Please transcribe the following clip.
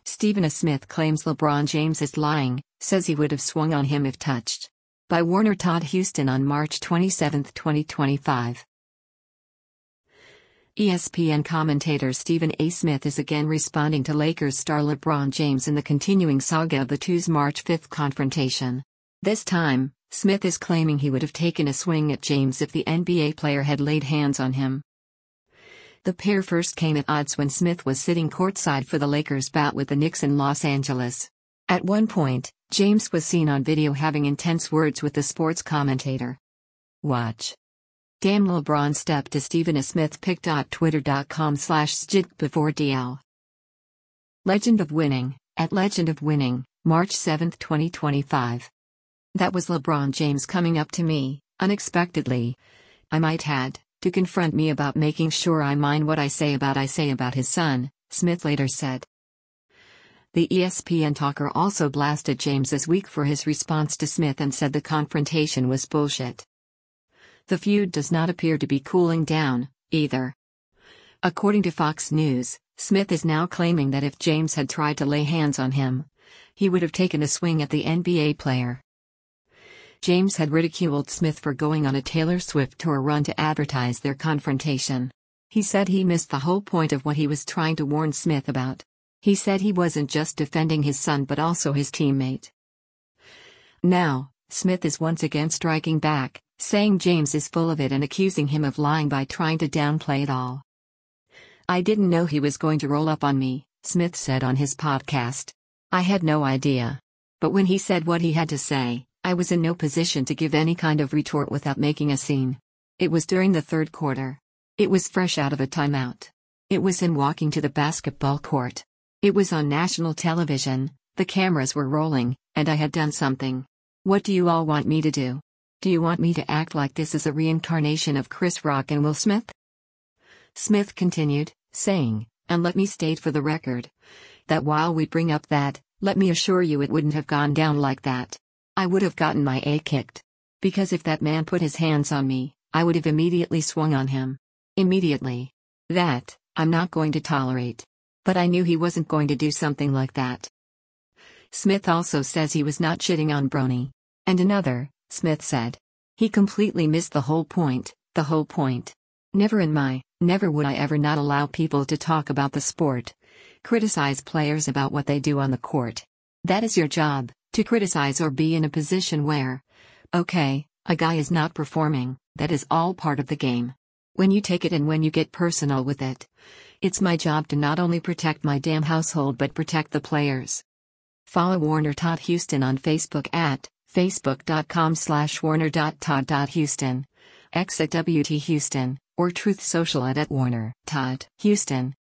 Stephen A. Smith claims LeBron James is lying, says he would have swung on him if touched. By Warner Todd Houston on March 27, 2025. ESPN commentator Stephen A. Smith is again responding to Lakers star LeBron James in the continuing saga of the two's March 5 confrontation. This time, Smith is claiming he would have taken a swing at James if the NBA player had laid hands on him. The pair first came at odds when Smith was sitting courtside for the Lakers' bout with the Knicks in Los Angeles. At one point, James was seen on video having intense words with the sports commentator. Watch. Damn, LeBron stepped to Stephen A. Smith pic.twitter.com/SJIT4DL. Legend of Winning, at Legend of Winning, March 7, 2025. That was LeBron James coming up to me, unexpectedly. I might had, to confront me about making sure I mind what I say about his son, Smith later said. The ESPN talker also blasted James this week for his response to Smith and said the confrontation was bullshit. The feud does not appear to be cooling down, either. According to Fox News, Smith is now claiming that if James had tried to lay hands on him, he would have taken a swing at the NBA player. James had ridiculed Smith for going on a Taylor Swift tour run to advertise their confrontation. He said he missed the whole point of what he was trying to warn Smith about. He said he wasn't just defending his son but also his teammate. Now, Smith is once again striking back, saying James is full of it and accusing him of lying by trying to downplay it all. I didn't know he was going to roll up on me, Smith said on his podcast. I had no idea. But when he said what he had to say, I was in no position to give any kind of retort without making a scene. It was during the third quarter. It was fresh out of a timeout. It was him walking to the basketball court. It was on national television, the cameras were rolling, and I had done something. What do you all want me to do? Do you want me to act like this is a reincarnation of Chris Rock and Will Smith? Smith continued, saying, and let me state for the record, that while we bring up that, let me assure you it wouldn't have gone down like that. I would have gotten my A kicked. Because if that man put his hands on me, I would have immediately swung on him. Immediately. That, I'm not going to tolerate. But I knew he wasn't going to do something like that. Smith also says he was not shitting on Bronny. And another, Smith said. He completely missed the whole point, the whole point. Never would I ever not allow people to talk about the sport. Criticize players about what they do on the court. That is your job, to criticize or be in a position where, okay, a guy is not performing, that is all part of the game. When you take it and when you get personal with it. It's my job to not only protect my damn household but protect the players. Follow Warner Todd Houston on Facebook at facebook.com/warner.todd.houston, X at WT Houston, or Truth Social at Warner Todd Houston.